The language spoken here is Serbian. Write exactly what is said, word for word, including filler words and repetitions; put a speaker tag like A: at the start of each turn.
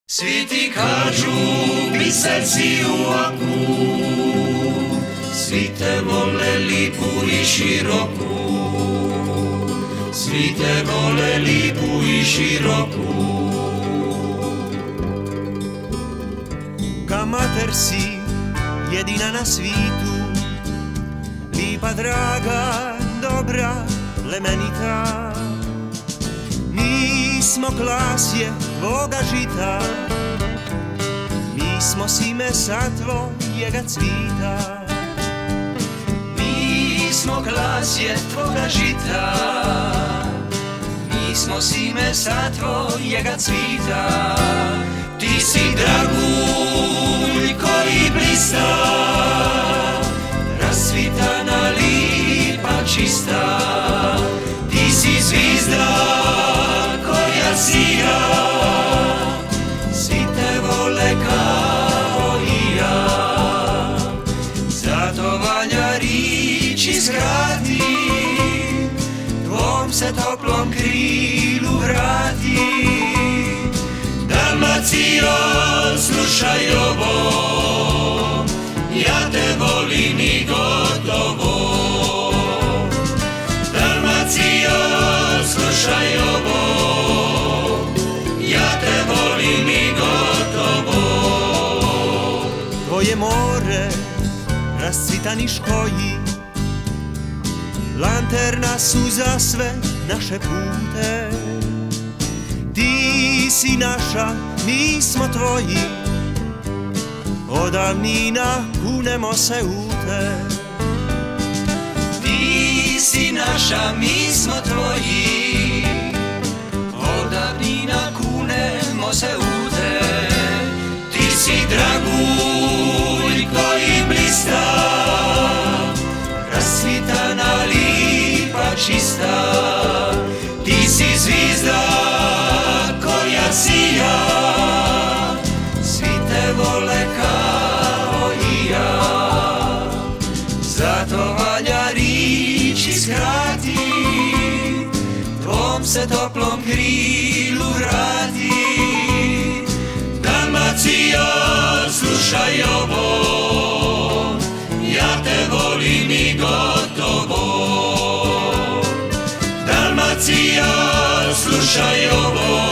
A: Svi ti kažu biser si u oku, svi te vole lipu i široku, svi te vole lipu i široku.
B: Ka mater si jedina na svitu, lipa draga, dobra, plemenita. Mi smo klasje tvoga žita, mi smo sime sa tvojega cvita.
A: Mi smo klasje tvoga žita, mi smo sime sa tvojega cvita. Ti si dragulj koji blista, rasvitana lipa čista. Ti si zvizda koja sija, svi te vole kao i ja. Zato valja riči skrati, tvom se toplom krilu vrati. Dalmacijo, slušaj ovo, ja te volim i gotovo. Dalmacijo, slušaj ovo, ja te volim i gotovo.
B: Tvoje more, rascvitani škoji, lanterna su za sve naše pute. Ti si naša, mi smo tvoji, od davnina kunemo se u te.
A: Ti si naša, mi smo tvoji, od davnina kunemo se u te. Ti si dragulj koji blista, rasvitana lipa čista. Ti si zvizda koja sija, svi te vole kao i ja. Zato valja riči skrati, tvom se toplom krilu vrati. Dalmacijo, slušaj ovo, ja te volim i gotovo. Dalmacijo, slušaj ovo,